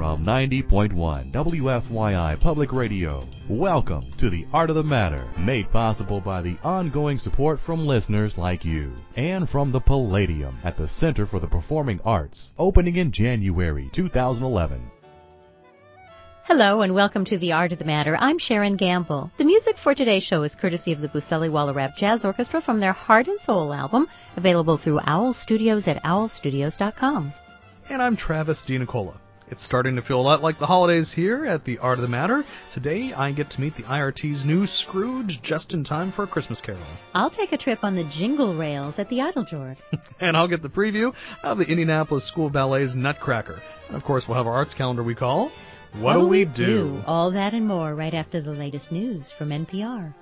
from 90.1 WFYI Public Radio. Welcome to The Art of the Matter, made possible by the ongoing support from listeners like you, and from the Palladium at the Center for the Performing Arts, opening in January 2011. Hello and welcome to The Art of the Matter. I'm Sharon Gamble. The music for today's show is courtesy of the Buseli Wallerab Jazz Orchestra from their Heart and Soul album, available through Owl Studios at owlstudios.com. And I'm Travis DiNicola. It's starting to feel a lot like the holidays here at The Art of the Matter. Today I get to meet the IRT's new Scrooge just in time for a Christmas Carol. I'll take a trip on the jingle rails at the Idle Jord. And I'll get the preview of the Indianapolis School of Ballet's Nutcracker. And of course we'll have our arts calendar we call What Do We Do? All that and more right after the latest news from NPR.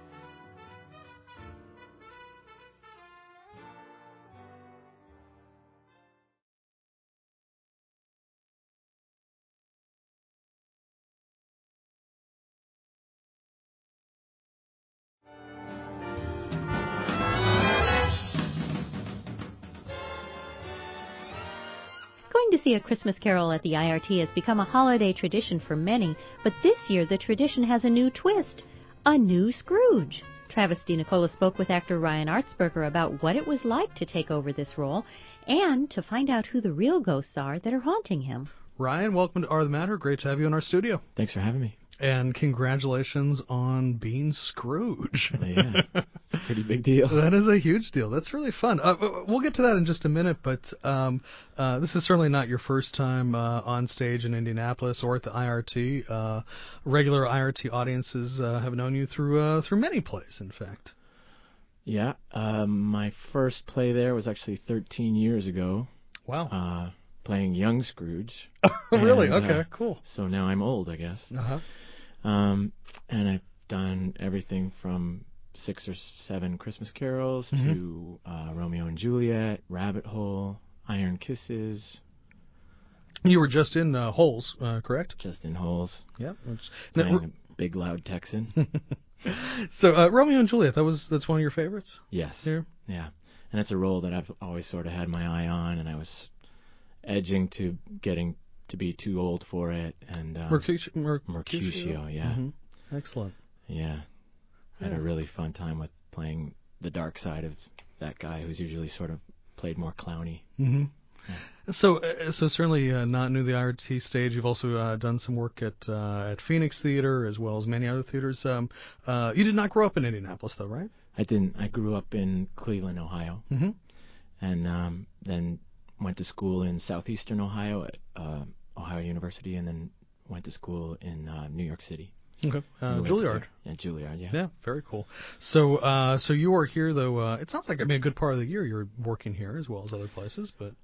Going to see A Christmas Carol at the IRT has become a holiday tradition for many, but this year the tradition has a new twist, a new Scrooge. Travis DiNicola spoke with actor Ryan Artsberger about what it was like to take over this role and to find out who the real ghosts are that are haunting him. Ryan, welcome to Art of the Matter. Great to have you in our studio. Thanks for having me. And congratulations on being Scrooge. Yeah, it's a pretty big deal. That is a huge deal. That's really fun. We'll get to that in just a minute, but this is certainly not your first time on stage in Indianapolis or at the IRT. Regular IRT audiences have known you through many plays, in fact. Yeah, my first play there was actually 13 years ago. Wow. Playing young Scrooge. Really? And, okay, cool. So now I'm old, I guess. Uh-huh. And I've done everything from 6 or 7 Christmas carols to Romeo and Juliet, Rabbit Hole, Iron Kisses. You were just in Holes, correct? Just in Holes. Yep. Playing a big, loud Texan. So Romeo and Juliet, that's one of your favorites? Yes. Here? Yeah. And it's a role that I've always sort of had my eye on, and I was edging to getting to be too old for it. And Mercutio, yeah. Mm-hmm. Excellent. Yeah. I had a really fun time with playing the dark side of that guy who's usually sort of played more clowny. Mm-hmm. Yeah. So certainly not new to the IRT stage. You've also done some work at Phoenix Theater as well as many other theaters. You did not grow up in Indianapolis, though, right? I didn't. I grew up in Cleveland, Ohio, and then went to school in southeastern Ohio at Ohio University, and then went to school in New York City. Okay, Juilliard. Yeah, Juilliard. Yeah. Yeah, very cool. So you are here though. It sounds like a good part of the year you're working here as well as other places, but.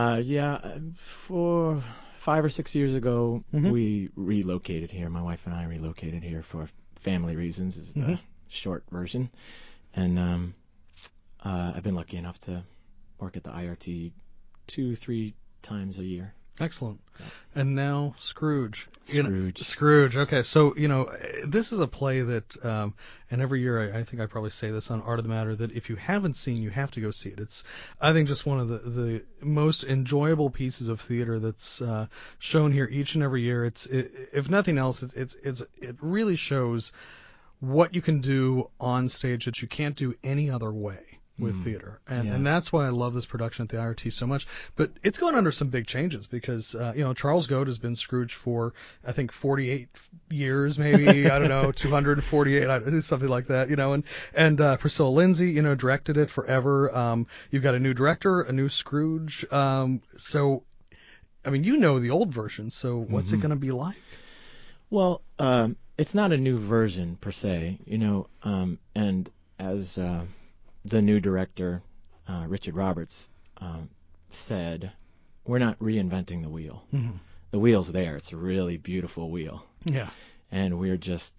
For 5 or 6 years ago, we relocated here. My wife and I relocated here for family reasons, is the short version. And I've been lucky enough to work at the IRT 2-3 times a year. Excellent. Yeah. And now Scrooge. Scrooge. Okay, so, this is a play that, and every year I think I probably say this on Art of the Matter, that if you haven't seen, you have to go see it. It's, I think, just one of the most enjoyable pieces of theater that's shown here each and every year. If nothing else, it really shows what you can do on stage that you can't do any other way with theater. And that's why I love this production at the IRT so much. But it's going under some big changes because, Charles Goad has been Scrooge for, I think, 48 years, maybe, I don't know, 248, something like that, and Priscilla Lindsay, directed it forever. You've got a new director, a new Scrooge. So, I mean, the old version, so what's it going to be like? Well, it's not a new version, per se, and as the new director, Richard Roberts, said, we're not reinventing the wheel. The wheel's there. It's a really beautiful wheel. Yeah. And we're just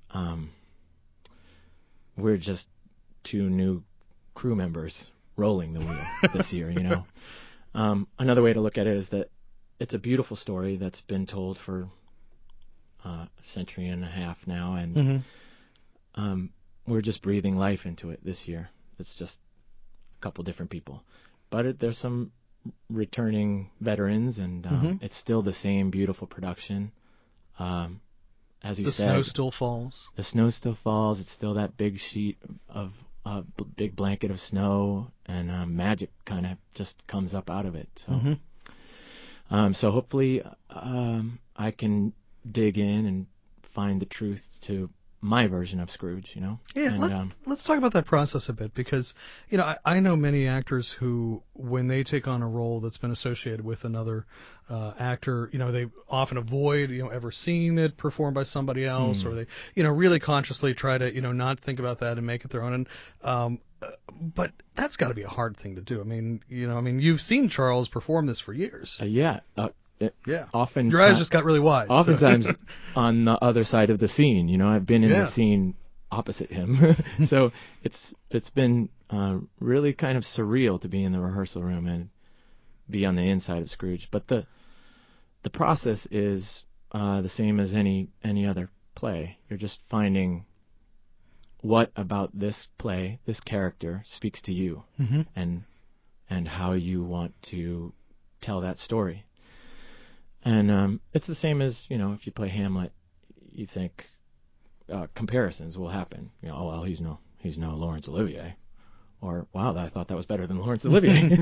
two new crew members rolling the wheel this year, Another way to look at it is that it's a beautiful story that's been told for a century and a half now, and we're just breathing life into it this year. It's just a couple different people. But there's some returning veterans, and it's still the same beautiful production. As you said, the snow still falls. The snow still falls. It's still that big sheet of big blanket of snow, and magic kind of just comes up out of it. So, so hopefully, I can dig in and find the truth to my version of Scrooge, you know? Yeah, and, let's talk about that process a bit, because, you know, I know many actors who, when they take on a role that's been associated with another actor, you know, they often avoid, you know, ever seeing it performed by somebody else, or they, you know, really consciously try to, you know, not think about that and make it their own. And, but that's got to be a hard thing to do. I mean, you know, you've seen Charles perform this for years. Yeah. Often your eyes just got really wide. Oftentimes on the other side of the scene, you know, I've been in the scene opposite him. So it's been really kind of surreal to be in the rehearsal room and be on the inside of Scrooge. But the process is the same as any other play. You're just finding what about this play, this character, speaks to you, and how you want to tell that story. And it's the same as, you know, if you play Hamlet, you think comparisons will happen. You know, oh, well, he's no Laurence Olivier, or wow, I thought that was better than Laurence Olivier.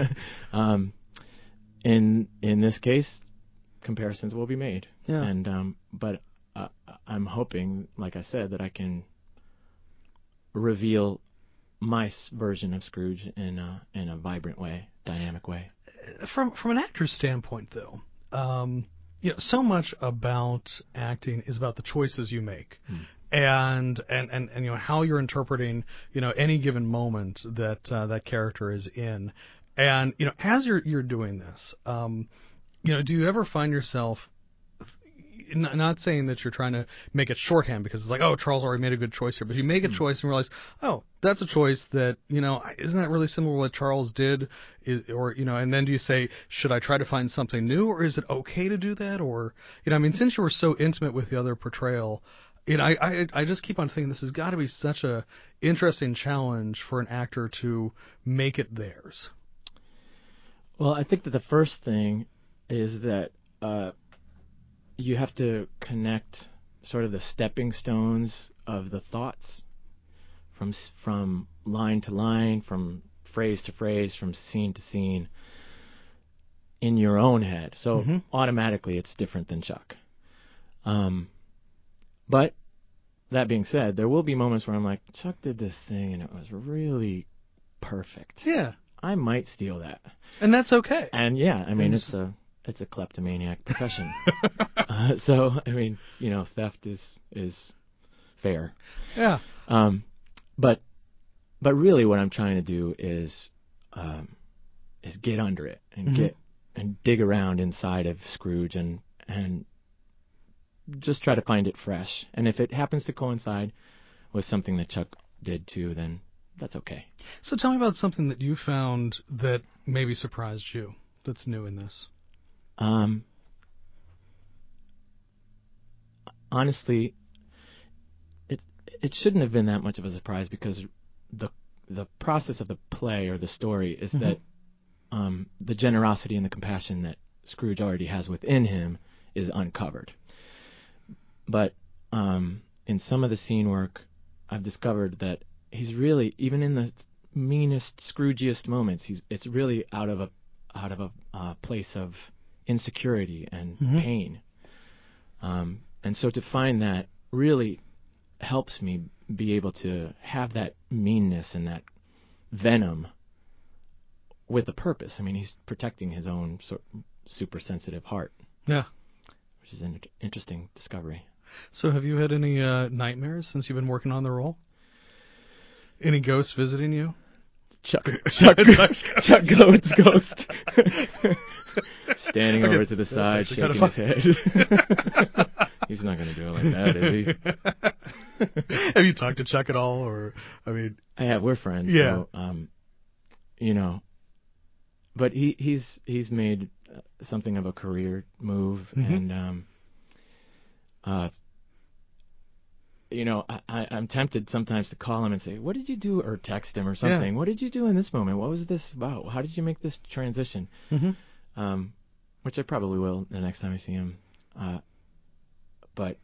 In this case, comparisons will be made. Yeah. And but I'm hoping, like I said, that I can reveal my version of Scrooge in a vibrant way, dynamic way. From an actor's standpoint, though. You know, so much about acting is about the choices you make, and you know how you're interpreting, you know, any given moment that that character is in, and you know, as you're doing this, you know, do you ever find yourself, not saying that you're trying to make it shorthand because it's like, oh, Charles already made a good choice here, but you make a choice and realize, oh, that's a choice that, you know, isn't that really similar to what Charles did? Or, you know, and then do you say, should I try to find something new, or is it okay to do that? Or, you know, since you were so intimate with the other portrayal, you know, I just keep on thinking this has got to be such a interesting challenge for an actor to make it theirs. Well, I think that the first thing is that you have to connect sort of the stepping stones of the thoughts from line to line, from phrase to phrase, from scene to scene in your own head. So automatically it's different than Chuck. But that being said, there will be moments where I'm like, Chuck did this thing and it was really perfect. Yeah. I might steal that. And that's okay. And yeah, it's a kleptomaniac profession. So, you know, theft is fair. Yeah. But really what I'm trying to do is get under it and dig around inside of Scrooge and just try to find it fresh. And if it happens to coincide with something that Chuck did too, then that's okay. So tell me about something that you found that maybe surprised you that's new in this. Honestly, it shouldn't have been that much of a surprise, because the process of the play or the story is that the generosity and the compassion that Scrooge already has within him is uncovered. But in some of the scene work, I've discovered that he's really, even in the meanest, Scroogiest moments, it's really out of a place of insecurity and pain. And so to find that really helps me be able to have that meanness and that venom with a purpose. He's protecting his own super sensitive heart. Yeah. Which is an interesting discovery. So have you had any nightmares since you've been working on the role? Any ghosts visiting you? Chuck Goet's ghost. Standing over to the side, shaking his head. He's not going to do it like that, is he? Have you talked to Chuck at all? Or I have. We're friends. Yeah. So, but he's made something of a career move, and I'm tempted sometimes to call him and say, what did you do, or text him or something. Yeah. What did you do in this moment? What was this about? How did you make this transition? Mm-hmm. Which I probably will the next time I see him. But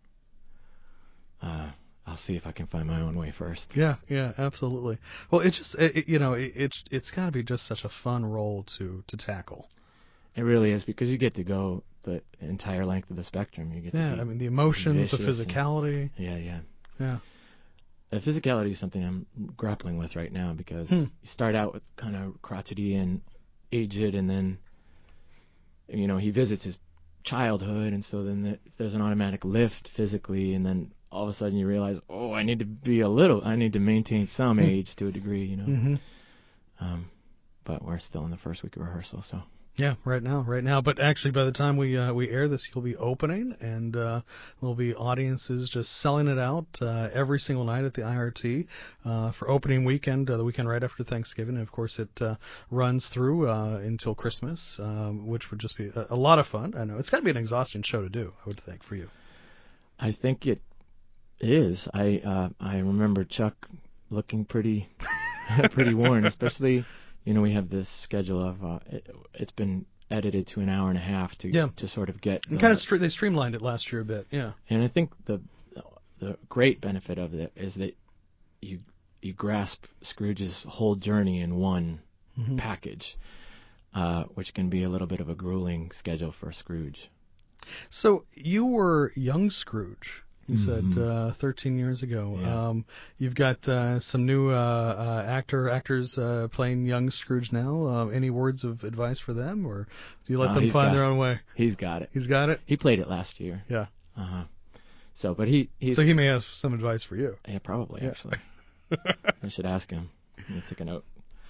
I'll see if I can find my own way first. Yeah, absolutely. Well, it's got to be just such a fun role to tackle. It really is, because you get to go the entire length of the spectrum. You get to be, I mean, the emotions, the vicious physicality. Yeah. The physicality is something I'm grappling with right now, because you start out with kind of crotchety and aged, and then he visits his childhood, and so then there's an automatic lift physically, and then all of a sudden you realize, I need to maintain some age to a degree, Mm-hmm. But we're still in the first week of rehearsal, so. Yeah, right now. But actually, by the time we air this, you'll be opening, and there'll be audiences just selling it out every single night at the IRT for opening weekend, the weekend right after Thanksgiving. And of course, it runs through until Christmas, which would just be a lot of fun. I know it's got to be an exhausting show to do, I would think, for you. I think it is. I remember Chuck looking pretty worn, especially. We have this schedule of it's been edited to an hour and a half to sort of get. And they streamlined it last year a bit, yeah. And I think the great benefit of it is that you grasp Scrooge's whole journey in one package, which can be a little bit of a grueling schedule for Scrooge. So you were young Scrooge. You said 13 years ago. Yeah. You've got some new actors playing young Scrooge now. Any words of advice for them, or do you let them find their own way? He's got it. He's got it? He played it last year. Yeah. So, but he may have some advice for you. Yeah, probably, actually. I should ask him. Let me take a note.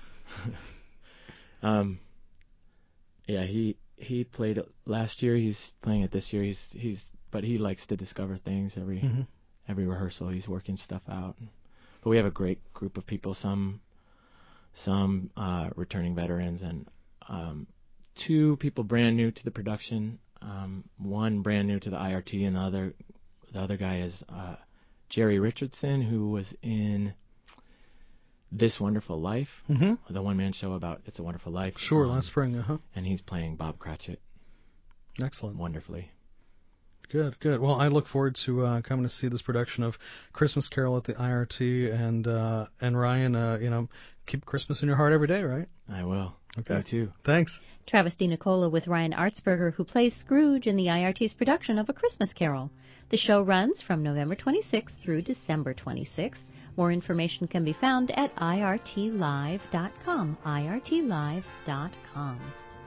Yeah, he played it last year. He's playing it this year. But he likes to discover things every rehearsal. He's working stuff out. But we have a great group of people. Some returning veterans, and 2 people brand new to the production. One brand new to the IRT, and the other guy is Jerry Richardson, who was in This Wonderful Life, the one-man show about It's a Wonderful Life. Sure, last spring. And he's playing Bob Cratchit. Excellent. Wonderfully. Good. Well, I look forward to coming to see this production of Christmas Carol at the IRT, and Ryan, keep Christmas in your heart every day, right? I will. Okay. You too. Thanks. Travis DiNicola with Ryan Artsberger, who plays Scrooge in the IRT's production of A Christmas Carol. The show runs from November 26th through December 26th. More information can be found at irtlive.com. irtlive.com.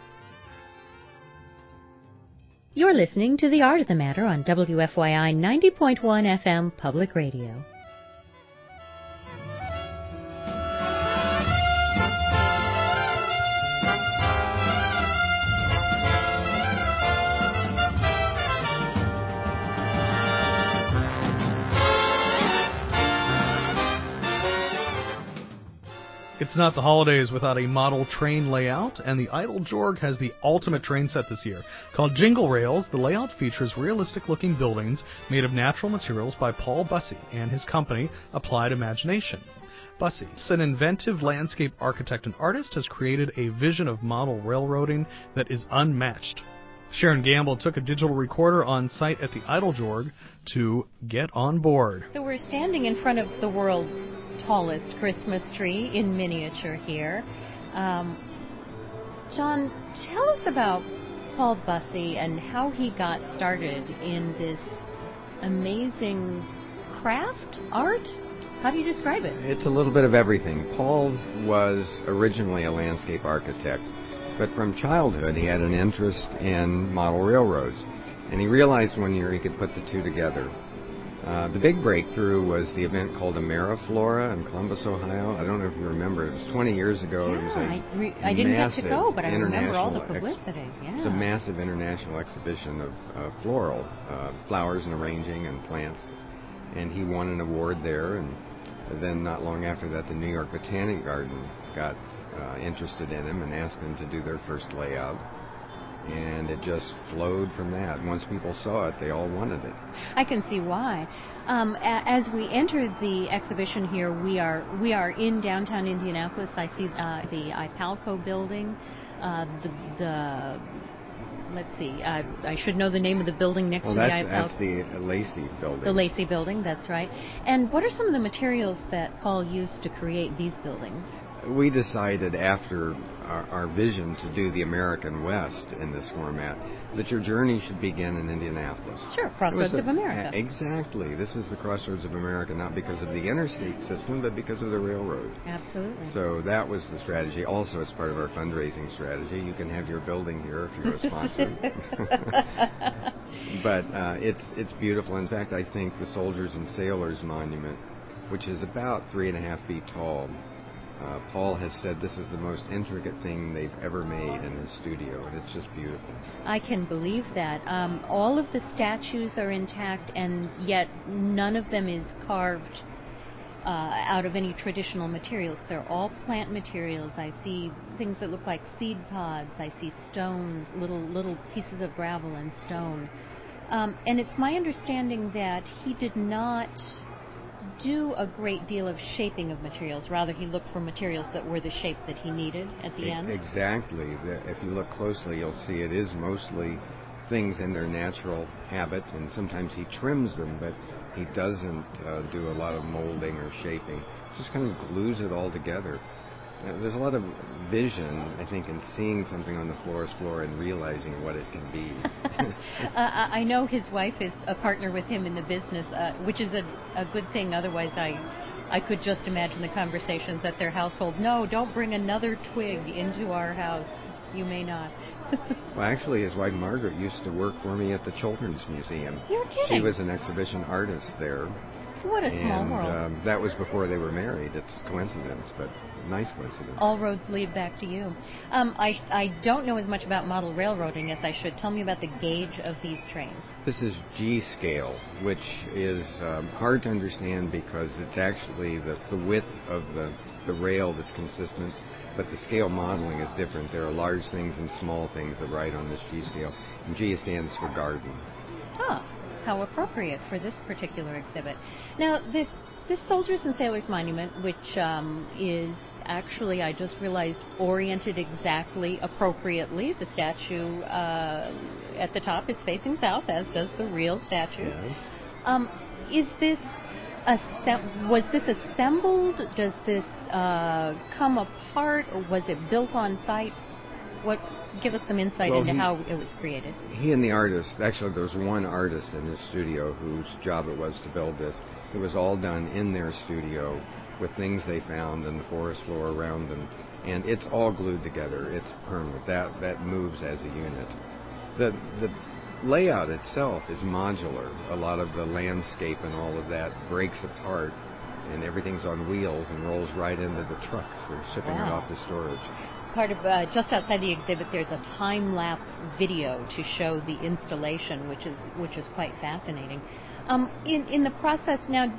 You're listening to The Art of the Matter on WFYI 90.1 FM Public Radio. It's not the holidays without a model train layout, and the Idle Jorg has the ultimate train set this year. Called Jingle Rails, the layout features realistic-looking buildings made of natural materials by Paul Bussey and his company, Applied Imagination. Bussey, an inventive landscape architect and artist, has created a vision of model railroading that is unmatched. Sharon Gamble took a digital recorder on site at the Idle Jorg to get on board. So we're standing in front of the world's tallest Christmas tree in miniature here. John, tell us about Paul Bussey and how he got started in this amazing craft, art? How do you describe it? It's a little bit of everything. Paul was originally a landscape architect, but from childhood he had an interest in model railroads, and he realized one year he could put the two together. The big breakthrough was the event called Ameriflora in Columbus, Ohio. I don't know if you remember. It was 20 years ago. Yeah, it was I didn't have to go, but I remember all the publicity. It was a massive international exhibition of floral, flowers and arranging and plants. And he won an award there. And then not long after that, the New York Botanic Garden got interested in him and asked him to do their first layout. And it just flowed from that. Once people saw it, they all wanted it. I can see why. As we enter the exhibition here, we are in downtown Indianapolis. I see the IPALCO building, let's see, I should know the name of the building next to the IPALCO. That's the Lacey building. The Lacey building, that's right. And what are some of the materials that Paul used to create these buildings? We decided after our vision to do the American West in this format that your journey should begin in Indianapolis. Sure, Crossroads of America. Exactly. This is the Crossroads of America, not because of the interstate system, but because of the railroad. Absolutely. So that was the strategy. Also, it's part of our fundraising strategy. You can have your building here if you're a sponsor. But it's beautiful. In fact, I think the Soldiers and Sailors Monument, which is about 3.5 feet tall, Paul has said this is the most intricate thing they've ever made in his studio, and it's just beautiful. I can believe that. All of the statues are intact, and yet none of them is carved out of any traditional materials. They're all plant materials. I see things that look like seed pods. I see stones, little pieces of gravel and stone. And it's my understanding that he did not do a great deal of shaping of materials. Rather, he looked for materials that were the shape that he needed at the end. Exactly. If you look closely, you'll see it is mostly things in their natural habitat, and sometimes he trims them, but he doesn't do a lot of molding or shaping. Just kind of glues it all together. There's a lot of vision, I think, in seeing something on the forest floor and realizing what it can be. I know his wife is a partner with him in the business, which is a good thing. Otherwise, I could just imagine the conversations at their household. No, don't bring another twig into our house. You may not. Well, actually, his wife Margaret used to work for me at the Children's Museum. You're kidding. She was an exhibition artist there. What a small world. That was before they were married. It's coincidence, but nice coincidence. All roads lead back to you. I don't know as much about model railroading as I should. Tell me about the gauge of these trains. This is G scale, which is hard to understand because it's actually the width of the rail that's consistent, but the scale modeling is different. There are large things and small things that ride on this G scale. And G stands for garden. Ah. How appropriate for this particular exhibit. Now, this Soldiers and Sailors Monument, which is actually, I just realized, oriented exactly appropriately. The statue at the top is facing south, as does the real statue. Yes. Is this was this assembled? Does this come apart, or was it built on site? Give us some insight into how it was created. He and the artist, actually there was one artist in his studio whose job it was to build this. It was all done in their studio with things they found in the forest floor around them. And it's all glued together. It's permanent. That moves as a unit. The layout itself is modular. A lot of the landscape and all of that breaks apart, and everything's on wheels and rolls right into the truck for shipping it off to storage. Part of just outside the exhibit, there's a time-lapse video to show the installation, which is quite fascinating. In the process now,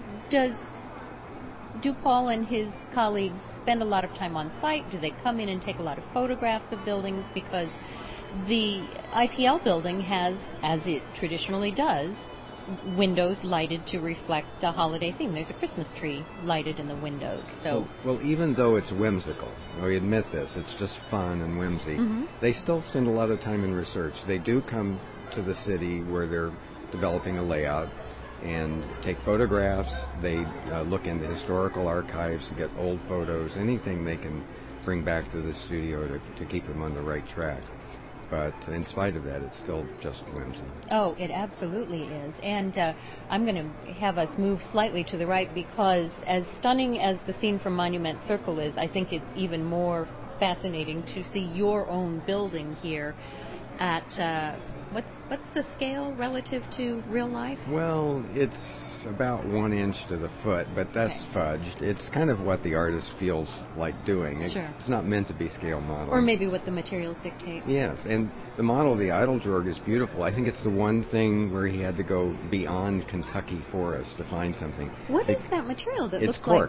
do Paul and his colleagues spend a lot of time on site? Do they come in and take a lot of photographs of buildings? Because the IPL building has, as it traditionally does, windows lighted to reflect a holiday theme. There's a Christmas tree lighted in the windows. So, well, even though it's whimsical, we admit this, it's just fun and whimsy, they still spend a lot of time in research. They do come to the city where they're developing a layout and take photographs. They look into historical archives to get old photos, anything they can bring back to the studio to keep them on the right track. But in spite of that, it's still just whimsy. Oh, it absolutely is. And I'm going to have us move slightly to the right because as stunning as the scene from Monument Circle is, I think it's even more fascinating to see your own building here at, what's the scale relative to real life? Well, it's about 1 inch to the foot, but that's fudged. It's kind of what the artist feels like doing. Sure. It's not meant to be scale modeling. Or maybe what the materials dictate. Yes, and the model of the Eiteljorg is beautiful. I think it's the one thing where he had to go beyond Kentucky forest to find something. What is that material that looks like? It's cork.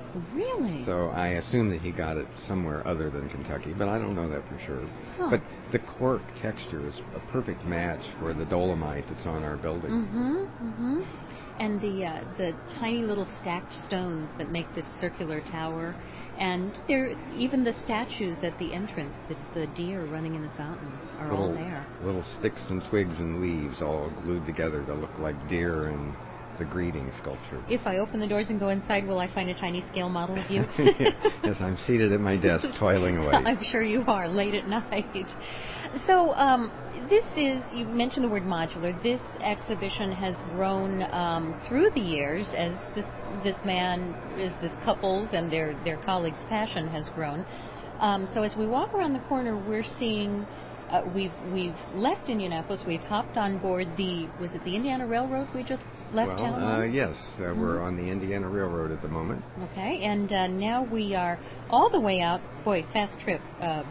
Really? So I assume that he got it somewhere other than Kentucky, but I don't know that for sure. Huh. But the cork texture is a perfect match for the dolomite that's on our building. Mm-hmm. And the tiny little stacked stones that make this circular tower, and even the statues at the entrance, the deer running in the fountain, are all there. Little sticks and twigs and leaves all glued together to look like deer and the greeting sculpture. If I open the doors and go inside, will I find a tiny scale model of you? Yes, I'm seated at my desk toiling away. I'm sure you are, late at night. So this is, you mentioned the word modular. This exhibition has grown through the years as this couple's and their colleagues' passion has grown. So as we walk around the corner, we're seeing, we've left Indianapolis, we've hopped on board was it the Indiana Railroad we just left town on? Yes, we're on the Indiana Railroad at the moment. Okay, and now we are all the way out, boy, fast trip,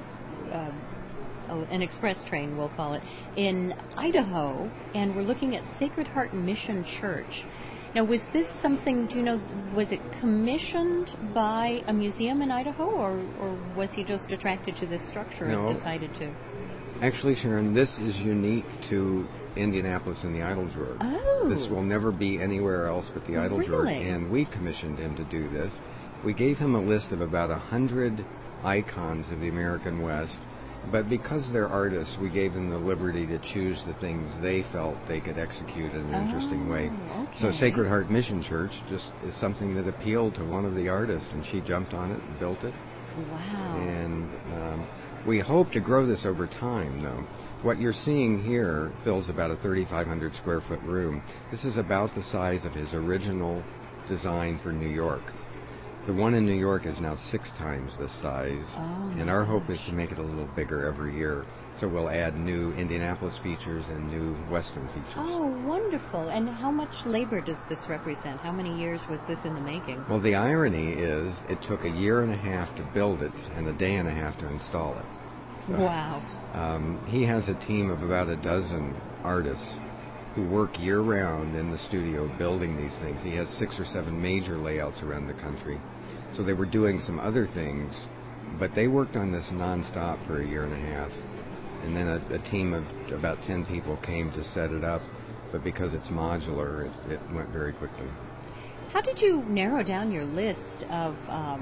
an express train, we'll call it, in Idaho, and we're looking at Sacred Heart Mission Church. Now, was this something, do you know, was it commissioned by a museum in Idaho, or was he just attracted to this structure and decided to? Actually, Sharon, this is unique to Indianapolis and the Idyllwild. Oh. This will never be anywhere else but the Idyllwild, Really? and we commissioned him to do this. We gave him a list of about 100 icons of the American West, but because they're artists, we gave them the liberty to choose the things they felt they could execute in an interesting way. Okay. So Sacred Heart Mission Church just is something that appealed to one of the artists, and she jumped on it and built it. Wow. And we hope to grow this over time, though. What you're seeing here fills about a 3,500 square foot room. This is about the size of his original design for New York. The one in New York is now 6 times this size, and our hope is to make it a little bigger every year. So we'll add new Indianapolis features and new Western features. Oh, wonderful. And how much labor does this represent? How many years was this in the making? Well, the irony is it took a year and a half to build it and a day and a half to install it. So, wow. He has a team of about a dozen artists who work year-round in the studio building these things. He has 6 or 7 major layouts around the country. So they were doing some other things, but they worked on this non-stop for a year and a half. And then a team of about 10 people came to set it up, but because it's modular, it went very quickly. How did you narrow down your list of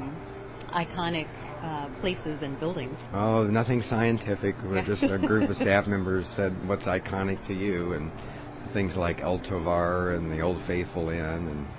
iconic places and buildings? Oh, nothing scientific. We're just a group of staff members said, what's iconic to you? And things like El Tovar and the Old Faithful Inn and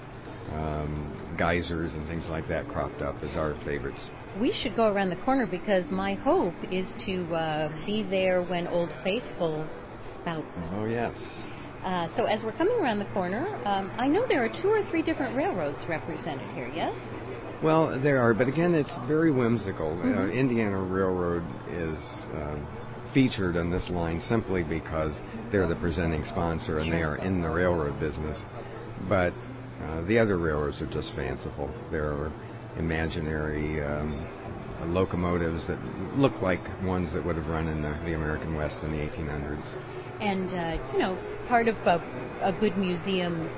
geysers and things like that cropped up as our favorites. We should go around the corner because my hope is to be there when Old Faithful spouts. Oh, yes. So as we're coming around the corner, I know there are 2 or 3 different railroads represented here, yes? Well, there are, but again, it's very whimsical. Indiana Railroad is featured on this line simply because they're the presenting sponsor and they are in the railroad business. But the other railroads are just fanciful. There are imaginary locomotives that look like ones that would have run in the American West in the 1800s. And, part of a good museum's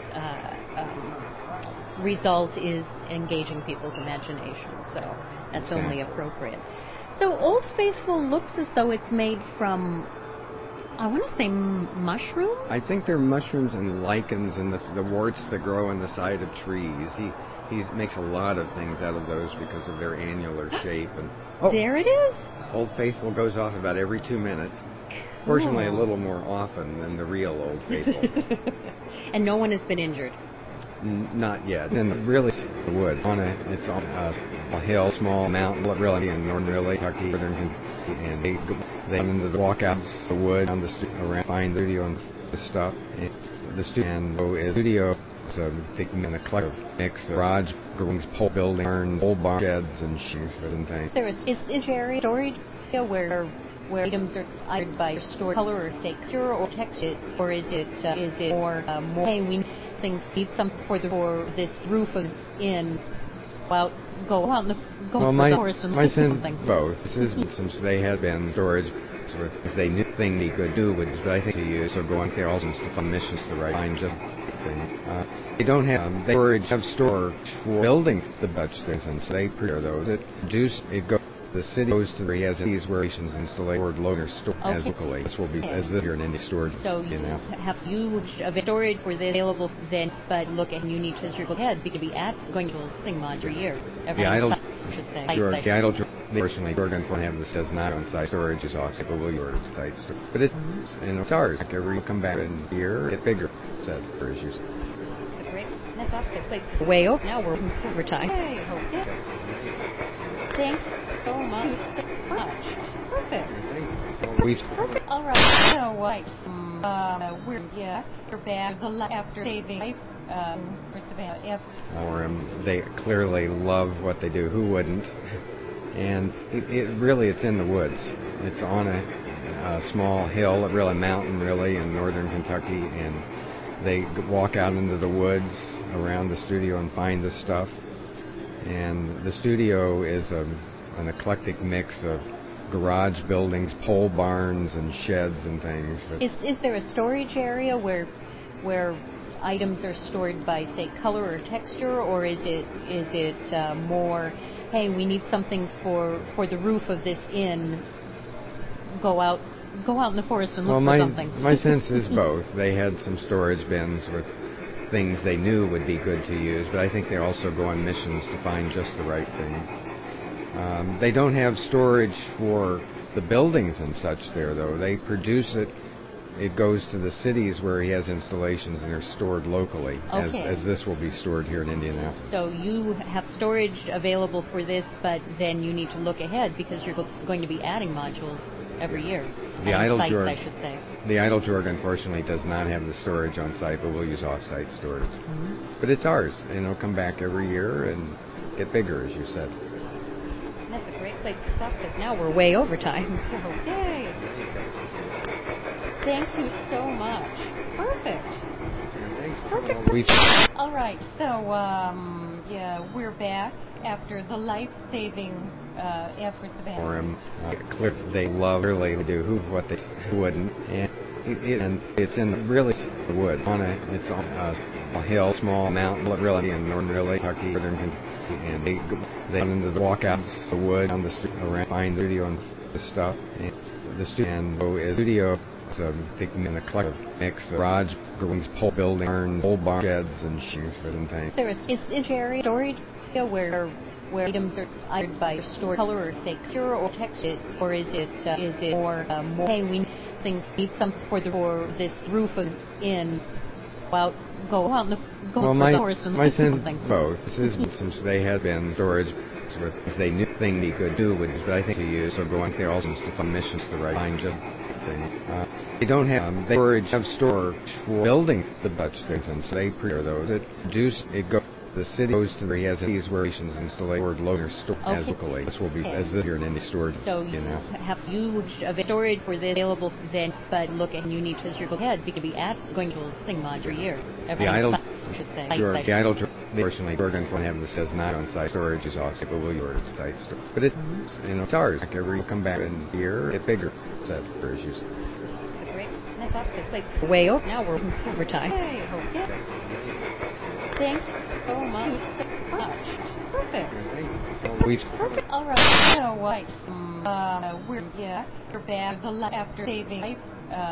result is engaging people's imagination, so that's only appropriate. So Old Faithful looks as though it's made from, I want to say mushrooms? I think they're mushrooms and lichens and the warts that grow on the side of trees. He makes a lot of things out of those because of their annular shape. And there it is. Old Faithful goes off about every 2 minutes. Fortunately, a little more often than the real Old Faithful. And no one has been injured. Not yet. And really, the wood it's on a hill, small mountain, really in northern Kentucky, and they into the walkouts, the wood, on the around, find the studio and the stuff. And the studio is a big and a collective mix of garage, pole building, barns, old barn sheds, and things. There is there storage where items are either by store color or texture or texture, or is it more hey, we need something for this roof of inn? Well, go out in the forest and my look for sense something. Both. This is since they had been storage, as they knew thing they could do, but I think to use so going there also to find missions the right time. Just thing. They don't have storage of store for building the Dutch things, and so they prepare those. It produce it go. The city goes to where he has these workations and stored loader store as locally. This will be as if you're in any storage. So you have huge storage for the available then, but look at you need to look ahead because be at going to thing mod for years. The idle should say. The idle personally we're going to have this does not on site storage is off but will your site store. But it's and it's ours. Like every you come back in here it bigger said for issues. Great. That's off the place. Way over now we're in silver time. Hey, okay. Thanks so much. Perfect. Perfect. All right. So, we're back after saving lives. It's about they clearly love what they do. Who wouldn't? And it's in the woods. It's on a small hill, really mountain, really in northern Kentucky, and they walk out into the woods around the studio and find this stuff. And the studio is an eclectic mix of garage buildings, pole barns, and sheds and things. Is there a storage area where items are stored by, say, color or texture, or is it more, hey, we need something for the roof of this inn? Go out in the forest and look for something. My sense is both. They had some storage bins with things they knew would be good to use, but I think they also go on missions to find just the right thing. They don't have storage for the buildings and such there, though. They produce it. It goes to the cities where he has installations, and they're stored locally, as this will be stored here in Indianapolis. So you have storage available for this, but then you need to look ahead because you're going to be adding modules every year. The idle sites, I should say. The idle Jorg, unfortunately, does not have the storage on site, but we'll use off-site storage. Mm-hmm. But it's ours, and it'll come back every year and get bigger, as you said. That's a great place to stop because now we're way over time. So, yay! Thank you so much. Perfect. Perfect. All right. So, we're back after the life-saving efforts of animals. They love really to do what they wouldn't, and it's in the woods. It's on a hill, small mountain, really in northern Kentucky, and they into the walkouts, the wood, down the street, around, find the studio and the stuff. And the studio is a big eclectic mix of garage, pole building, barns, old barn sheds, and things. Is there a storage where items are either by stored color or say texture or texture, or is it more hey, we need something for this roof of inn? Go out in the forest and look for something. Both. They had been storage with things they knew they could do, but I think to use so going there also to find missions to right find just thing. They don't have storage of storage for building the Dutch things, and so they prepare those. It produce it go. The city goes to where he has these workations and stored loader store as locally. This will be as if you're in any storage. So you have huge storage for the available then, but look, and you need to look ahead because be going to sing mod for years. The idle should say. The idle unfortunately we're going to have this says not on site storage is off site, but we'll your site store. But it's ours. Like every come back in here, it bigger said for issues. Great. That's off this place. Way over now we're in silver time. Hey, okay. Thanks so much. Perfect. Perfect. All right. So, we're back after saving lives.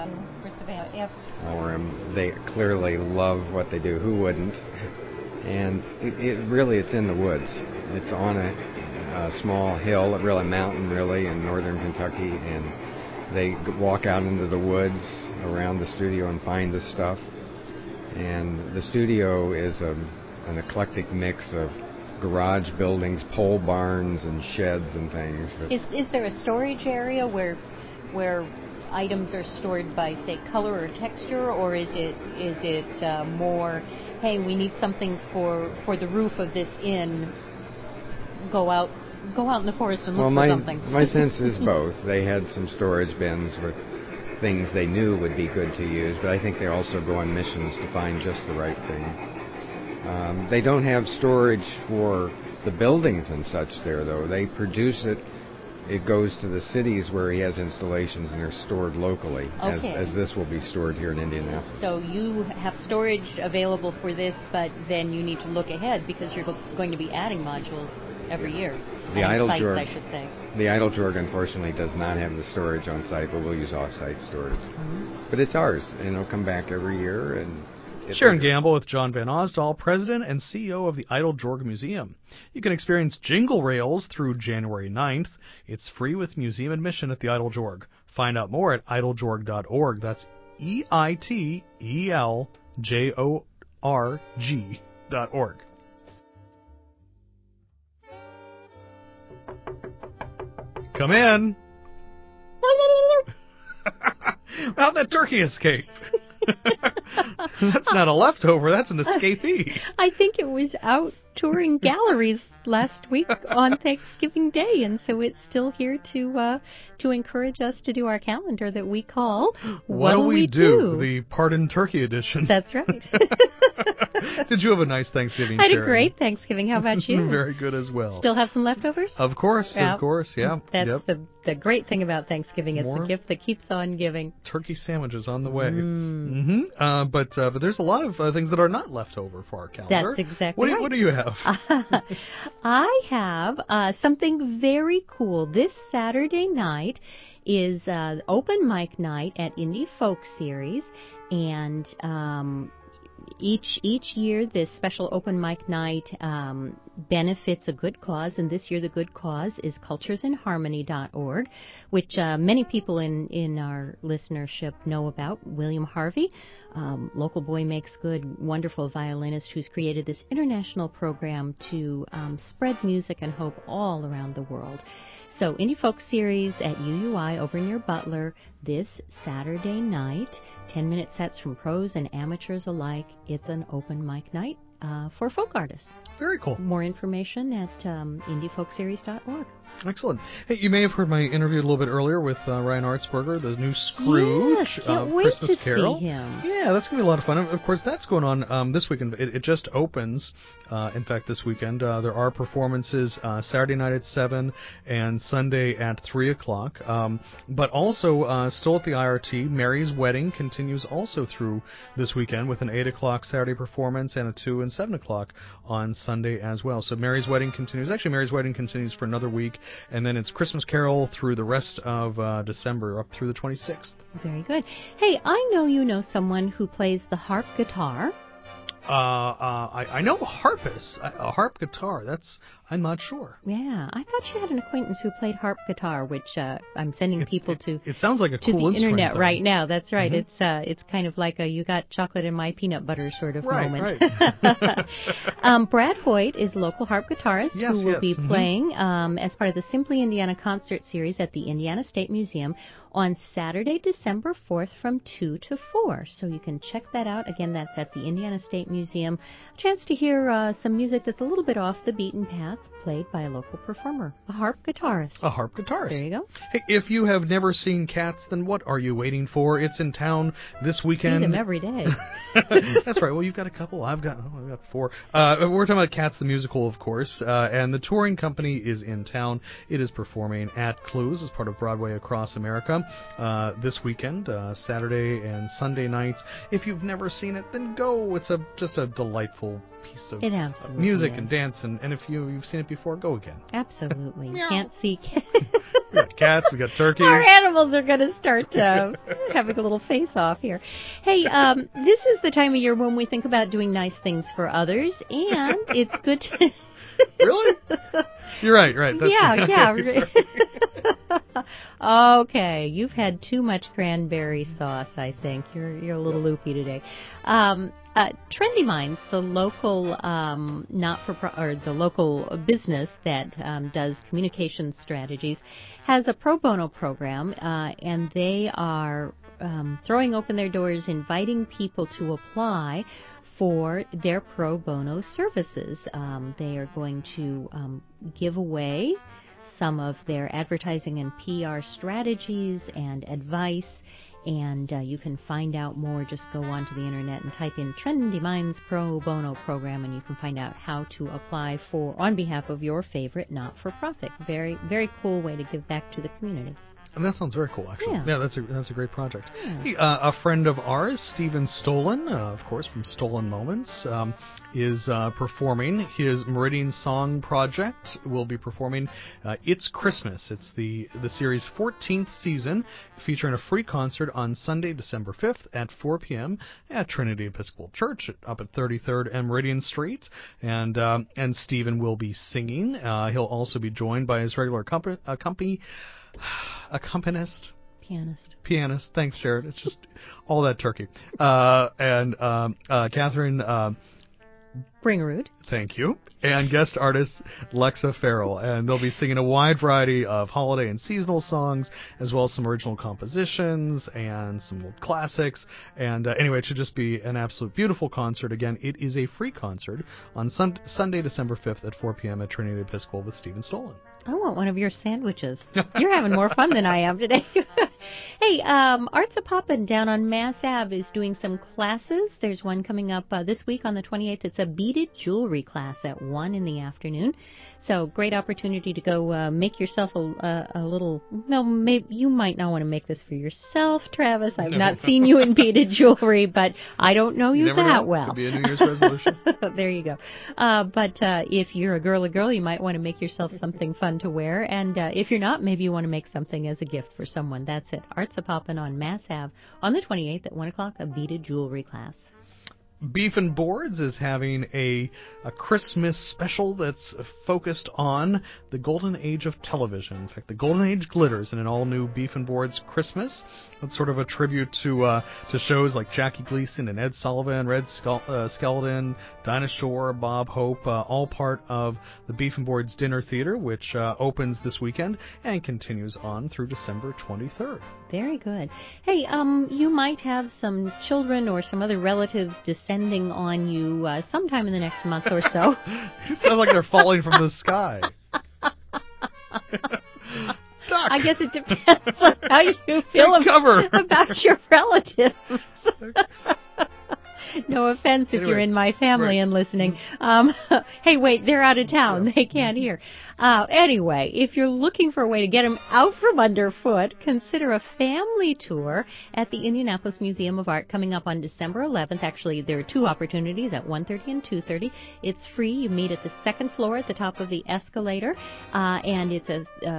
They clearly love what they do. Who wouldn't? And it's in the woods. It's on a small hill, really mountain, really in northern Kentucky, and they walk out into the woods around the studio and find this stuff. And the studio is an eclectic mix of garage buildings, pole barns, and sheds and things. Is there a storage area where items are stored by, say, color or texture, or is it more, hey, we need something for the roof of this inn? Go out in the forest and look for something. My sense is both. They had some storage bins with things they knew would be good to use, but I think they also go on missions to find just the right thing. They don't have storage for the buildings and such there, though. They produce it. it goes to the cities where he has installations and they're stored locally, Okay. as this will be stored here in Indianapolis. So you have storage available for this, but then you need to look ahead because you're going to be adding modules every year. The Adding Idle sites, Jorg, I should say. The Idlejorg, unfortunately, does not have the storage on site, but we'll use off-site storage. Mm-hmm. But it's ours, and it'll come back every year. And Sharon Gamble with John Van Osdal, President and CEO of the Idle-Jorg Museum. You can experience Jingle Rails through January 9th. It's free with museum admission at the Idle-Jorg. Find out more at idlejorg.org. That's EITELJORG.org. Come in. How'd that turkey escape? That's not a leftover, that's an escapee. I think it was out touring galleries last week on Thanksgiving Day, and so it's still here to encourage us to do our calendar that we call What'll We Do? The Pardon Turkey edition. That's right. Did you have a nice Thanksgiving, I had Sharon? a great Thanksgiving. How about you? Very good as well. Still have some leftovers? Of course, Yeah. yeah. That's Yep. the great thing about Thanksgiving. It's More the gift that keeps on giving. Turkey sandwiches on the way. But there's a lot of things that are not left over for our calendar. That's exactly right. What do you have? I have something very cool. This Saturday night is open mic night at Indie Folk Series, and each year this special open mic night benefits a good cause, and this year the good cause is culturesinharmony.org, which many people in our listenership know about. William Harvey, local boy makes good, wonderful violinist who's created this international program to spread music and hope all around the world. So, Indie Folk Series at UUI over near Butler this Saturday night. 10-minute sets from pros and amateurs alike. It's an open mic night for folk artists. Very cool. More information at indiefolkseries.org. Excellent. Hey, you may have heard my interview a little bit earlier with Ryan Artsberger, the new Scrooge Yes, can't wait Christmas to Carol. see him. Yeah, that's going to be a lot of fun. Of course, that's going on this weekend. It just opens, in fact, this weekend. There are performances Saturday night at 7 and Sunday at 3 o'clock. But also, still at the IRT, Mary's Wedding continues also through this weekend with an 8 o'clock Saturday performance and a 2 and 7 o'clock on Sunday as well. So Mary's Wedding continues. Actually, Mary's Wedding continues for another week. And then it's Christmas Carol through the rest of December, up through the 26th. Very good. Hey, I know you know someone who plays the harp guitar. I know harpist, a harp guitar. I'm not sure. Yeah, I thought you had an acquaintance who played harp guitar, which I'm sending people to. It sounds like a to cool the internet thing. right now. That's right. Mm-hmm. It's kind of like a you got chocolate in my peanut butter sort of moment. Right. Brad Hoyt is a local harp guitarist who will be playing as part of the Simply Indiana concert series at the Indiana State Museum on Saturday, December 4th from 2 to 4. So you can check that out. Again, that's at the Indiana State Museum. A chance to hear some music that's a little bit off the beaten path, played by a local performer, a harp guitarist. A harp guitarist. There you go. Hey, if you have never seen Cats, then what are you waiting for? It's in town this weekend. See them every day. That's right. Well, you've got a couple. I've got 4. We're talking about Cats the musical, of course, and the touring company is in town. It is performing at Clues as part of Broadway Across America this weekend, Saturday and Sunday nights. If you've never seen it, then go. It's just a delightful piece of music and dance, and if you've seen it before, go again. Absolutely. Can't see. We got cats, we got turkeys. Our animals are going to start having a little face-off here. Hey, this is the time of year when we think about doing nice things for others, and it's good to... Really? You're right. Yeah. Okay, you've had too much cranberry sauce, I think. You're a little loopy today. Trendy Minds, the local the local business that does communication strategies, has a pro bono program, and they are throwing open their doors, inviting people to apply for their pro bono services. They are going to give away some of their advertising and PR strategies and advice. And you can find out more. Just go onto the internet and type in Trendy Minds Pro Bono Program, and you can find out how to apply on behalf of your favorite not-for-profit. Very, very cool way to give back to the community. And that sounds very cool, actually. Yeah, that's a great project. Yeah. Hey, a friend of ours, Stephen Stolen, of course, from Stolen Moments, is performing his Meridian Song Project. Will be performing It's Christmas. It's the series' 14th season, featuring a free concert on Sunday, December 5th at 4 p.m. at Trinity Episcopal Church up at 33rd and Meridian Street. And Stephen will be singing. He'll also be joined by his regular accompanist. Pianist. Thanks, Jared. It's just all that turkey. And Catherine Bringerud. Thank you. And guest artist Lexa Farrell. And they'll be singing a wide variety of holiday and seasonal songs, as well as some original compositions and some old classics. And anyway, it should just be an absolute beautiful concert. Again, it is a free concert on Sunday, December 5th at 4 p.m. at Trinity Episcopal with Stephen Stolen. I want one of your sandwiches. You're having more fun than I am today. Hey, Arts of Poppin' down on Mass Ave is doing some classes. There's one coming up this week on the 28th. It's a beaded jewelry class at 1 in the afternoon. So great opportunity to go make yourself a little. No, maybe you might not want to make this for yourself, Travis. I've not seen you in beaded jewelry, but I don't know you that well. Could be a New Year's resolution. There you go. But if you're a girl, you might want to make yourself something fun to wear. And if you're not, maybe you want to make something as a gift for someone. That's it. Arts of Poppin' on Mass Ave on the 28th at 1 o'clock, a beaded jewelry class. Beef and Boards is having a Christmas special that's focused on the golden age of television. In fact, the golden age glitters in an all-new Beef and Boards Christmas. It's sort of a tribute to shows like Jackie Gleason and Ed Sullivan, Red Skelton, Dinah Shore, Bob Hope, all part of the Beef and Boards Dinner Theater, which opens this weekend and continues on through December 23rd. Very good. Hey, you might have some children or some other relatives descending on you sometime in the next month or so. It sounds like they're falling from the sky. I guess it depends on how you feel about your relatives. No offense if you're in my family and listening. Hey, wait, they're out of town. Yeah. They can't hear. Anyway, if you're looking for a way to get them out from underfoot, consider a family tour at the Indianapolis Museum of Art coming up on December 11th. Actually, there are two opportunities at 1:30 and 2:30. It's free. You meet at the second floor at the top of the escalator, and it's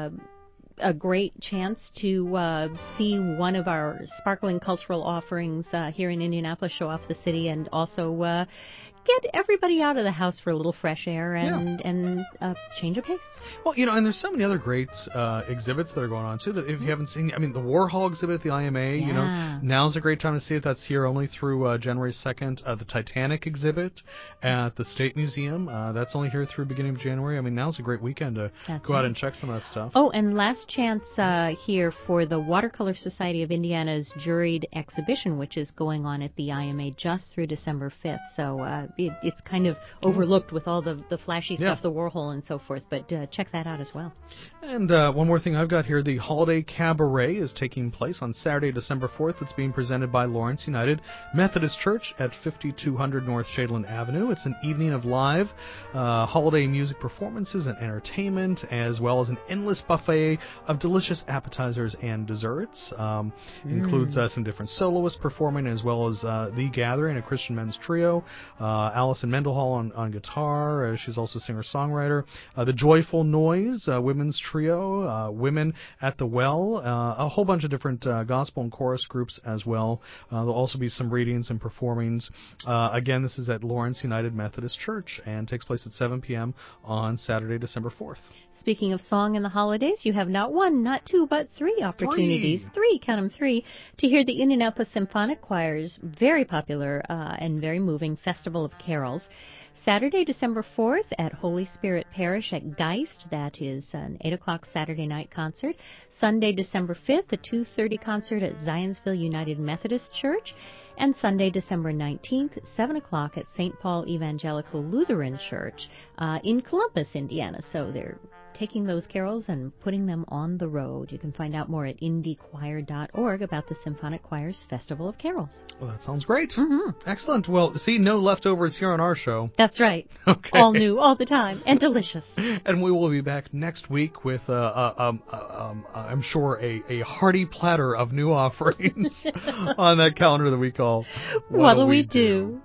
a great chance to see one of our sparkling cultural offerings here in Indianapolis, show off the city, and also get everybody out of the house for a little fresh air and change of pace. Well, and there's so many other great exhibits that are going on, too, that if you haven't seen, the Warhol exhibit at the IMA, now's a great time to see it. That's here only through January 2nd. The Titanic exhibit at the State Museum, that's only here through beginning of January. Now's a great weekend to go out and check some of that stuff. Oh, and last chance here for the Watercolor Society of Indiana's juried exhibition, which is going on at the IMA just through December 5th. So it's kind of overlooked with all the flashy stuff, the Warhol and so forth, but check that out as well. And one more thing I've got here, the Holiday Cabaret is taking place on Saturday, December 4th. It's being presented by Lawrence United Methodist Church at 5200 North Shadeland Avenue. It's an evening of live holiday music performances and entertainment, as well as an endless buffet of delicious appetizers and desserts. Includes some different soloists performing, as well as The Gathering, a Christian men's trio. Allison Mendenhall on guitar. She's also a singer-songwriter. The Joyful Noise, women's trio. Women at the Well. A whole bunch of different gospel and chorus groups as well. There'll also be some readings and performings. Again, this is at Lawrence United Methodist Church and takes place at 7 p.m. on Saturday, December 4th. Speaking of song in the holidays, you have not one, not two, but three opportunities. Three, count them, three, to hear the Indianapolis Symphonic Choir's very popular and very moving Festival of Carols. Saturday, December 4th at Holy Spirit Parish at Geist. That is an 8 o'clock Saturday night concert. Sunday, December 5th, a 2:30 concert at Zionsville United Methodist Church. and Sunday, December 19th, 7 o'clock at St. Paul Evangelical Lutheran Church in Columbus, Indiana. So they're taking those carols and putting them on the road. You can find out more at indiechoir.org about the Symphonic Choir's Festival of Carols. Well, that sounds great. Mm-hmm. Excellent. Well, see, no leftovers here on our show. That's right. Okay. All new, all the time, and delicious. And we will be back next week with, I'm sure, a hearty platter of new offerings on that calendar that we call What'll We Do?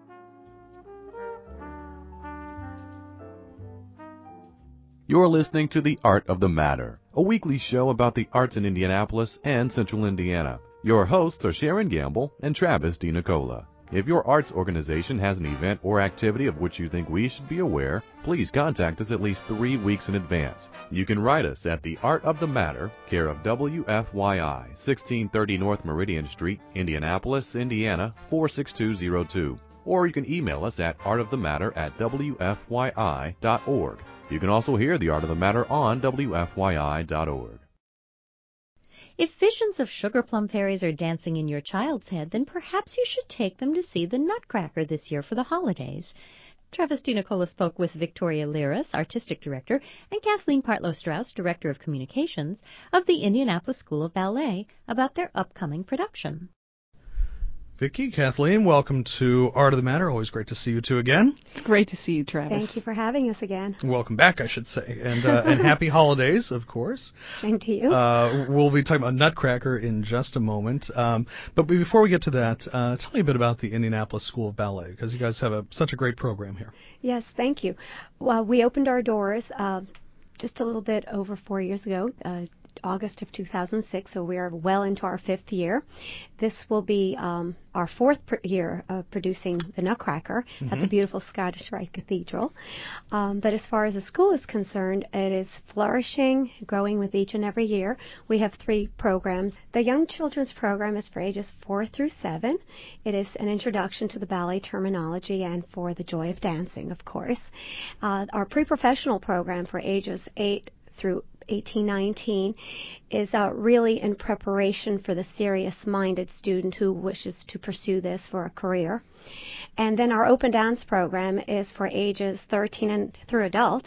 You're listening to The Art of the Matter, a weekly show about the arts in Indianapolis and Central Indiana. Your hosts are Sharon Gamble and Travis DiNicola. If your arts organization has an event or activity of which you think we should be aware, please contact us at least 3 weeks in advance. You can write us at The Art of the Matter, care of WFYI, 1630 North Meridian Street, Indianapolis, Indiana, 46202. Or you can email us at artofthematter@wfyi.org. You can also hear The Art of the Matter on WFYI.org. If visions of sugar plum fairies are dancing in your child's head, then perhaps you should take them to see the Nutcracker this year for the holidays. Travis DiNicola spoke with Victoria Liris, Artistic Director, and Kathleen Partlow-Strauss, Director of Communications, of the Indianapolis School of Ballet about their upcoming production. Vicki, Kathleen, welcome to Art of the Matter. Always great to see you two again. It's great to see you, Travis. Thank you for having us again. Welcome back, I should say. And happy holidays, of course. Same to you. We'll be talking about Nutcracker in just a moment. But before we get to that, tell me a bit about the Indianapolis School of Ballet, because you guys have such a great program here. Yes, thank you. Well, we opened our doors just a little bit over 4 years ago, August of 2006, so we are well into our 5th year. This will be our 4th year of producing the Nutcracker at the beautiful Scottish Rite Cathedral. But as far as the school is concerned, it is flourishing, growing with each and every year. We have 3 programs. The Young Children's Program is for ages 4 through 7. It is an introduction to the ballet terminology and for the joy of dancing, of course. Our pre-professional program for ages 8 through 18-19 is really in preparation for the serious-minded student who wishes to pursue this for a career. And then our open dance program is for ages 13 and through adult.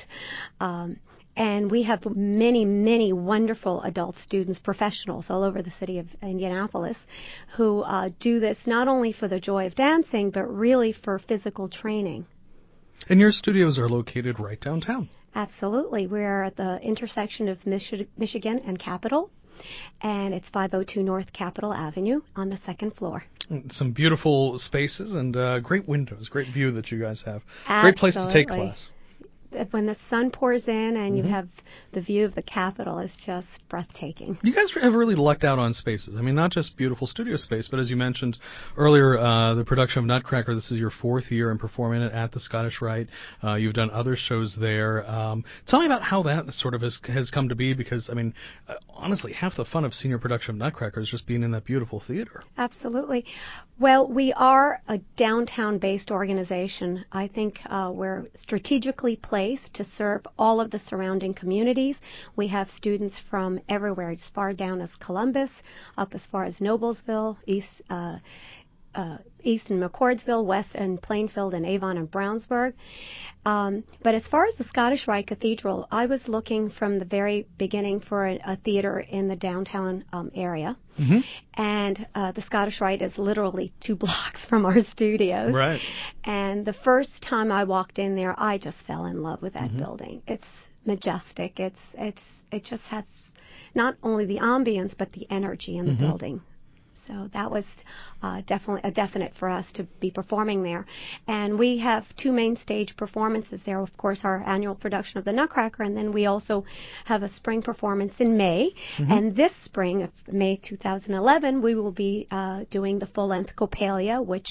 And we have many, many wonderful adult students, professionals all over the city of Indianapolis, who do this not only for the joy of dancing, but really for physical training. And your studios are located right downtown. Absolutely. We're at the intersection of Michigan and Capitol, and it's 502 North Capitol Avenue on the 2nd floor. Some beautiful spaces and great windows, great view that you guys have. Absolutely. Great place to take class. When the sun pours in and you have the view of the Capitol, it's just breathtaking. You guys have really lucked out on spaces. I mean, not just beautiful studio space, but as you mentioned earlier, the production of Nutcracker, this is your 4th year in performing it at the Scottish Rite. You've done other shows there. Tell me about how that sort of has come to be, because, I mean, honestly, half the fun of senior production of Nutcracker is just being in that beautiful theater. Absolutely. Well, we are a downtown-based organization. I think we're strategically placed to serve all of the surrounding communities. We have students from everywhere, as far down as Columbus, up as far as Noblesville, east in McCordsville, west in Plainfield and Avon and Brownsburg. But as far as the Scottish Rite Cathedral, I was looking from the very beginning for a theater in the downtown area. And the Scottish Rite is literally 2 blocks from our studios. Right. And the first time I walked in there, I just fell in love with that building. It's majestic. It just has not only the ambience, but the energy in the building. So that was definitely a definite for us to be performing there. And we have 2 main stage performances there. Of course, our annual production of the Nutcracker, and then we also have a spring performance in May. And this spring, of May 2011, we will be doing the full-length Coppelia, which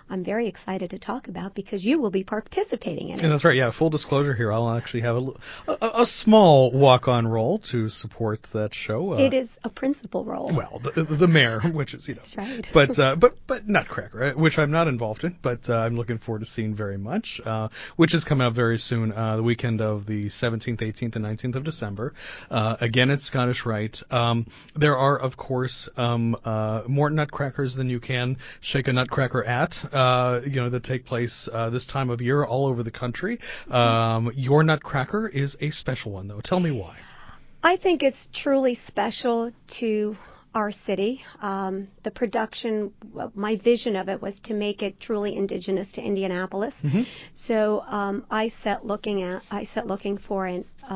I'm very excited to talk about because you will be participating in it. And that's right. Yeah. Full disclosure here. I'll actually have a small walk-on role to support that show. It is a principal role. Well, the mayor, which is That's right. but Nutcracker, which I'm not involved in, but I'm looking forward to seeing very much. Which is coming up very soon, the weekend of the 17th, 18th, and 19th of December. Again, at Scottish Rite. There are, of course, more Nutcrackers than you can shake a Nutcracker at. That take place this time of year all over the country. Your Nutcracker is a special one, though. Tell me why. I think it's truly special to our city. The production, my vision of it was to make it truly indigenous to Indianapolis. Mm-hmm. So I set looking for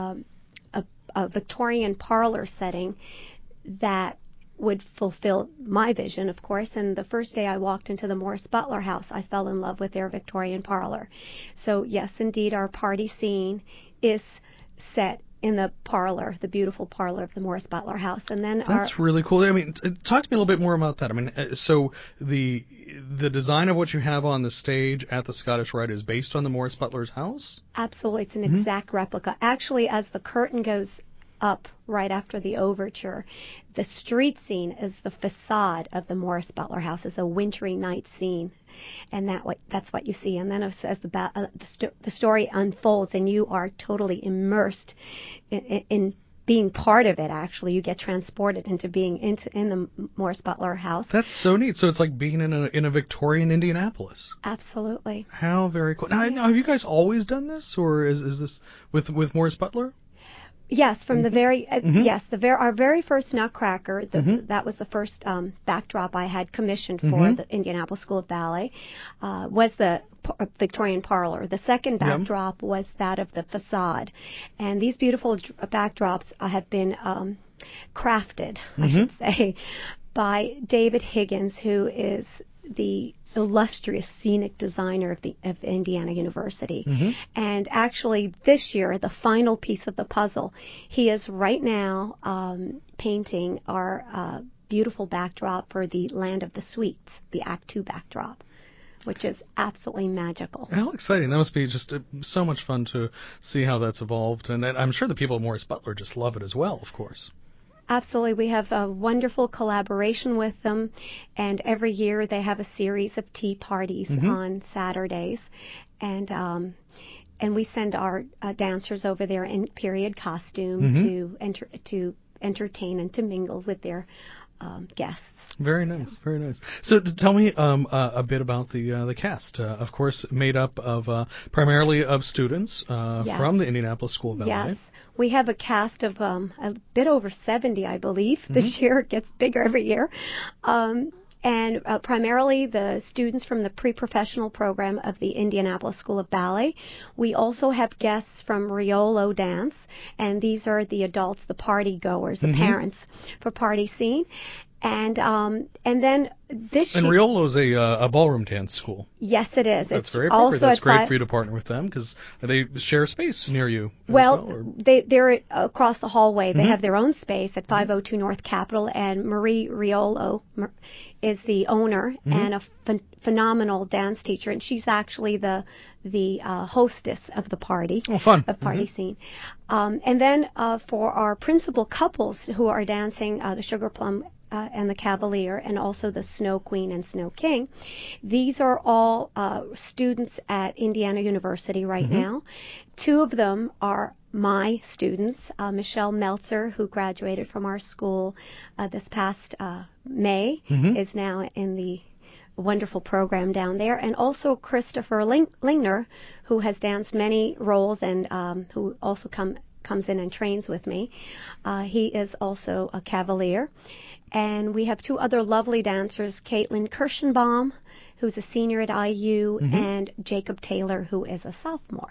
a Victorian parlor setting that would fulfill my vision, of course. And the first day I walked into the Morris Butler house, I fell in love with their Victorian parlor. So yes, indeed, our party scene is set in the parlor, the beautiful parlor of the Morris Butler house. And then that's really cool. I mean, talk to me a little bit more about that. I mean, so the design of what you have on the stage at the Scottish Rite is based on the Morris Butler's house? Absolutely. It's an exact replica. Actually, as the curtain goes up right after the overture, the street scene is the facade of the Morris Butler house. It's a wintry night scene, and that's what you see. And then as the story unfolds and you are totally immersed in being part of it, actually, you get transported into being in the Morris Butler house. That's so neat. So it's like being in a Victorian Indianapolis. Absolutely. How very cool. Now, have you guys always done this, or is this with Morris Butler? Yes, from the very our very first Nutcracker. That was the first backdrop I had commissioned for the Indianapolis School of Ballet. Was the Victorian parlor. The second backdrop was that of the facade, and these beautiful backdrops have been crafted, I should say, by David Higgins, who is the illustrious scenic designer of Indiana University. And actually this year, the final piece of the puzzle, he is right now painting our beautiful backdrop for the Land of the Sweets, the Act 2 backdrop, which is absolutely magical. How exciting. That must be just so much fun to see how that's evolved. And I'm sure the people at Morris Butler just love it as well, of course. Absolutely. We have a wonderful collaboration with them, and every year they have a series of tea parties on Saturdays, and we send our dancers over there in period costume to entertain and to mingle with their guests. Very nice, very nice. So tell me a bit about the cast. Of course, made up of primarily of students from the Indianapolis School of Ballet. Yes, we have a cast of a bit over 70, I believe. This year it gets bigger every year. And primarily the students from the pre-professional program of the Indianapolis School of Ballet. We also have guests from Riolo Dance, and these are the adults, the party goers, the parents for Party Scene. And then this year... And Riolo's a ballroom dance school. Yes, it is. That's very appropriate. That's great for you to partner with them because they share space near you. They're across the hallway. They have their own space at 502 North Capitol, and Marie Riolo is the owner and a phenomenal dance teacher, and she's actually the hostess of the party. Oh, fun. Of Party Scene. And then for our principal couples who are dancing, the Sugar Plum and the Cavalier, and also the Snow Queen and Snow King. These are all students at Indiana University right now. Two of them are my students. Michelle Meltzer, who graduated from our school this past May, is now in the wonderful program down there, and also Christopher Lingner, who has danced many roles and who also comes in and trains with me. He is also a Cavalier. And we have two other lovely dancers, Caitlin Kirschenbaum, who's a senior at IU, and Jacob Taylor, who is a sophomore.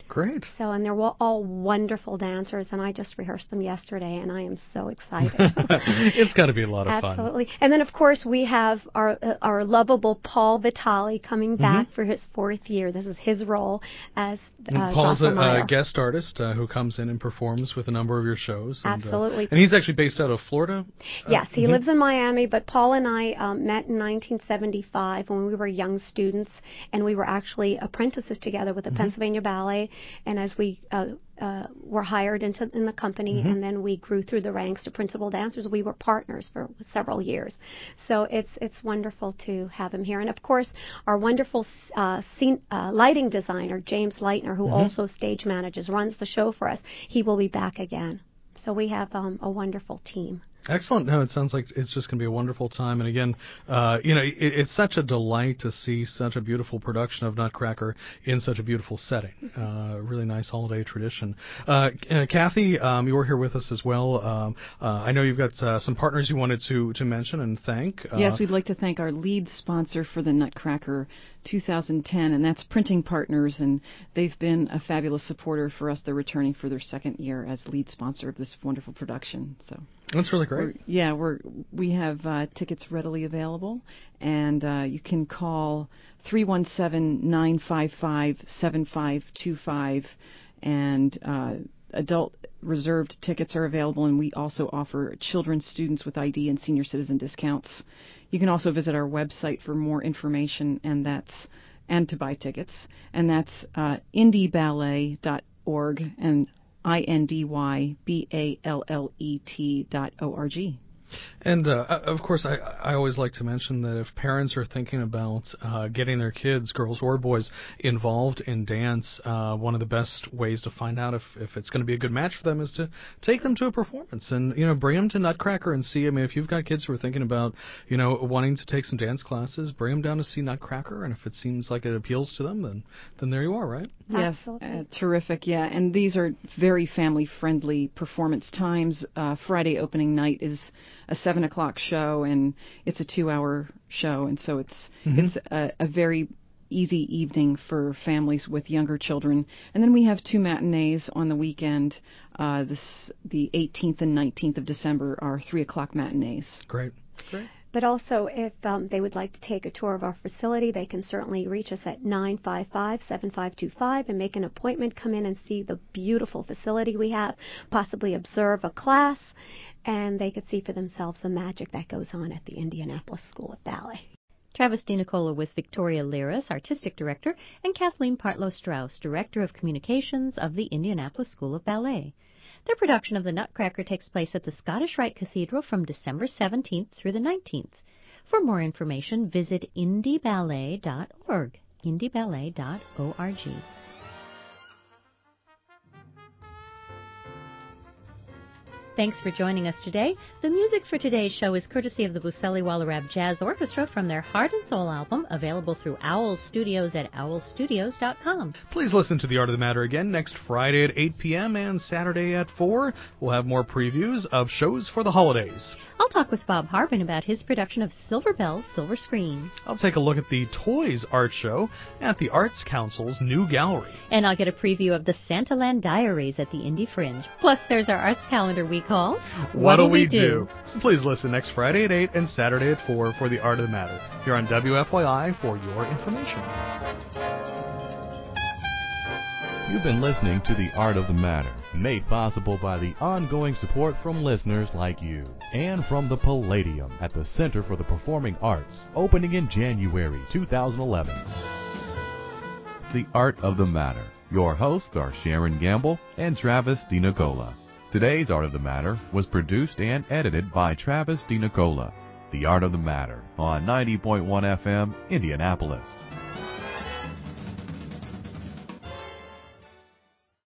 Great. So, and they're all wonderful dancers, and I just rehearsed them yesterday, and I am so excited. It's got to be a lot of fun. Absolutely. And then, of course, we have our lovable Paul Vitale coming back for his 4th year. This is his role as Paul's a Drosselmeyer. guest artist who comes in and performs with a number of your shows. And, Absolutely. And he's actually based out of Florida? Yes, he lives in Miami, but Paul and I met in 1975 when we were young students, and we were actually apprentices together with the Pennsylvania Ballet. And as we were hired in the company, and then we grew through the ranks to principal dancers, we were partners for several years. So it's wonderful to have him here. And of course, our wonderful lighting designer, James Leitner, who also stage manages, runs the show for us, he will be back again. So we have a wonderful team. Excellent. No, it sounds like it's just going to be a wonderful time. And again, it's such a delight to see such a beautiful production of Nutcracker in such a beautiful setting. Really nice holiday tradition. Kathy, you were here with us as well. I know you've got some partners you wanted to mention and thank. Yes, we'd like to thank our lead sponsor for the Nutcracker 2010, and that's Printing Partners, and they've been a fabulous supporter for us. They're returning for their 2nd year as lead sponsor of this wonderful production. So that's really great. We have tickets readily available, and you can call 317-955-7525, and adult reserved tickets are available, and we also offer children's, students with ID, and senior citizen discounts. You can also visit our website for more information, and to buy tickets, and that's indieballet.org and INDYBALLET.org. And, of course, I always like to mention that if parents are thinking about getting their kids, girls or boys, involved in dance, one of the best ways to find out if it's going to be a good match for them is to take them to a performance and, bring them to Nutcracker and see. I mean, if you've got kids who are thinking about, wanting to take some dance classes, bring them down to see Nutcracker, and if it seems like it appeals to them, then there you are, right? Yes, Absolutely. Terrific, yeah. And these are very family-friendly performance times. Friday opening night is a 7 o'clock show, and it's a 2-hour show, and so it's a very easy evening for families with younger children. And then we have 2 matinees on the weekend. The 18th and 19th of December are 3 o'clock matinees. Great. But also, if they would like to take a tour of our facility, they can certainly reach us at 955-7525 and make an appointment, come in and see the beautiful facility we have, possibly observe a class, and they could see for themselves the magic that goes on at the Indianapolis School of Ballet. Travis DiNicola with Victoria Liris, Artistic Director, and Kathleen Partlow-Strauss, Director of Communications of the Indianapolis School of Ballet. Their production of the Nutcracker takes place at the Scottish Rite Cathedral from December 17th through the 19th. For more information, visit indieballet.org, indieballet.org. Thanks for joining us today. The music for today's show is courtesy of the Buceli Wallerab Jazz Orchestra from their Heart and Soul album, available through Owl Studios at owlstudios.com. Please listen to The Art of the Matter again next Friday at 8 p.m. and Saturday at 4. We'll have more previews of shows for the holidays. I'll talk with Bob Harbin about his production of Silver Bells, Silver Screen. I'll take a look at the Toys Art Show at the Arts Council's new gallery. And I'll get a preview of the Santaland Diaries at the Indy Fringe. Plus, there's our arts calendar we call What'll We Do? So please listen next Friday at 8 and Saturday at 4 for The Art of the Matter. Here on WFYI for your information. You've been listening to The Art of the Matter, made possible by the ongoing support from listeners like you, and from the Palladium at the Center for the Performing Arts, opening in January 2011. The Art of the Matter. Your hosts are Sharon Gamble and Travis DiNicola. Today's Art of the Matter was produced and edited by Travis DiNicola. The Art of the Matter on 90.1 FM, Indianapolis.